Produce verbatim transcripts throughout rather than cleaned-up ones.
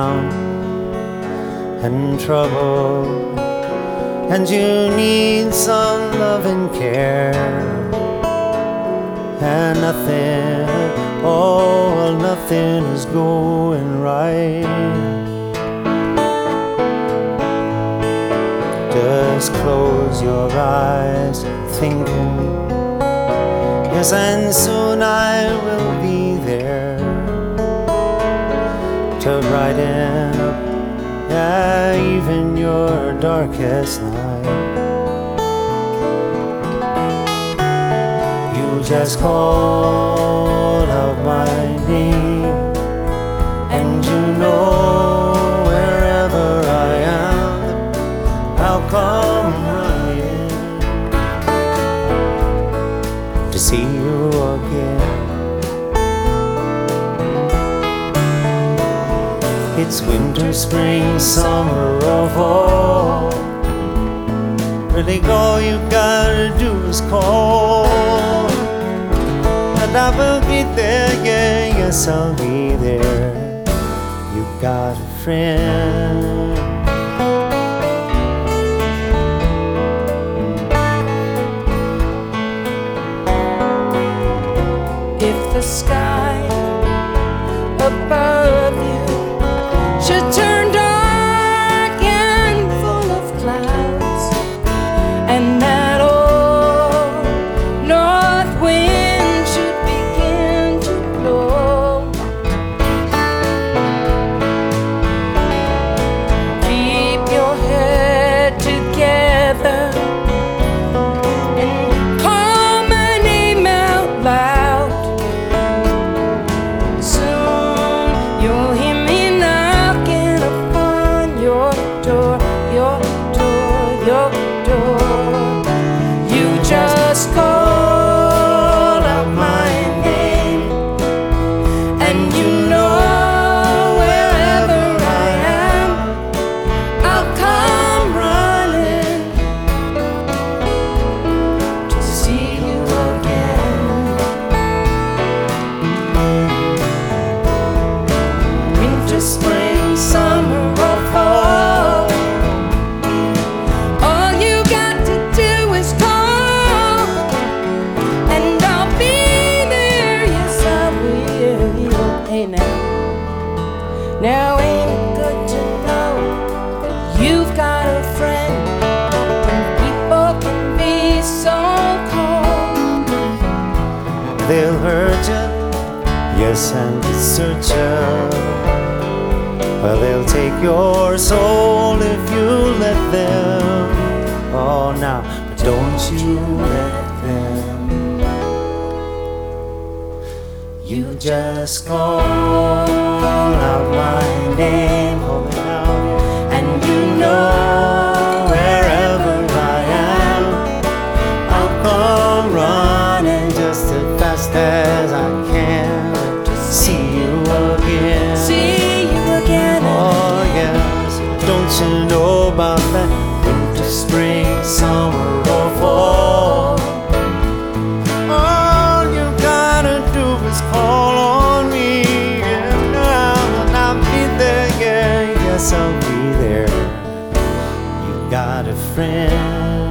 down and trouble, and you need some love and care, and nothing, oh, nothing is going right. Just close your eyes, thinking, yes, and soon I will be there to brighten up, yeah, even your darkest night. You just call out my name, and you know wherever I am, I'll come running to see you again. It's winter, spring, summer, or fall. Really all you gotta do is call, and I will be there, yeah, yes, I'll be there. You got a friend. If the sky above you should turn dark and full of clouds, and that old north wind should begin to blow, keep your head together and call my name out loud. Soon you'll hear me knocking upon your door, your door, your door. You just call out my name, and you know wherever I am, I'll come running to see you again. Winter, spring, summer, or fall, all you got to do is call, and I'll be there, yes I will. Hey now, now ain't it good to know that you've got a friend when people can be so cold? They'll hurt you, yes, and desert you. Well, they'll take your soul if you let them. Oh, now, but don't you let them. You just call out my name, call it out, and you know wherever I am, I'll come running just as fast as I can to see you again. See you again. Oh yes, don't you know about that winter, spring, summer, or fall? All you gotta do is call on me, and I'll be there, yeah, yes, I'll be there. You got a friend.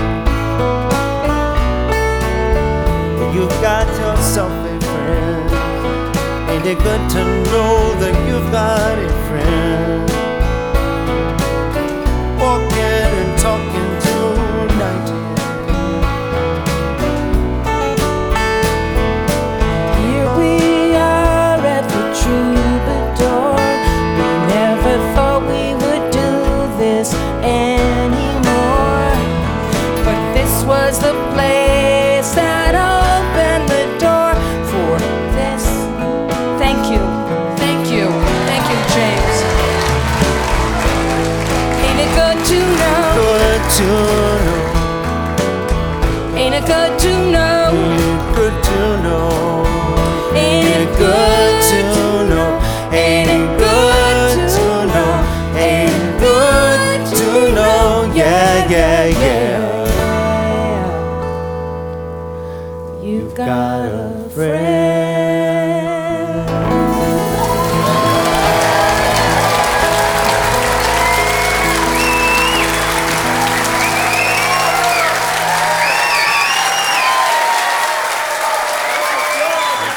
You've got yourself a friend. Ain't it good to know that you've got a friend? Walking and talking tonight. Here we are at the Troubadour. We never thought we would do this anymore, but this was the place that opened the door for this. Thank you, thank you, thank you, James. Ain't it good to know? Good to know. Ain't it good to know? Good to know. Ain't it good to know? Ain't it good to know? Ain't it good to know? Yeah, yeah, yeah. You've got a friend.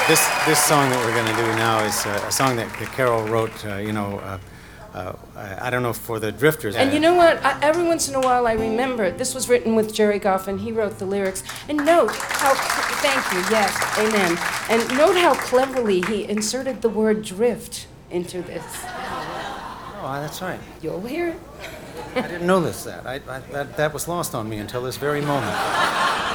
This this song that we're going to do now is uh, a song that Carol wrote. Uh, you know, uh, uh, I, I don't know for the Drifters. And you know what? I, every once in a while, I remember it. This was written with Jerry Goff, and he wrote the lyrics. And note how. Thank you. Yes. Amen. And note how cleverly he inserted the word drift into this. Oh, that's right. You'll hear it. I didn't notice that. I, I, that. That was lost on me until this very moment.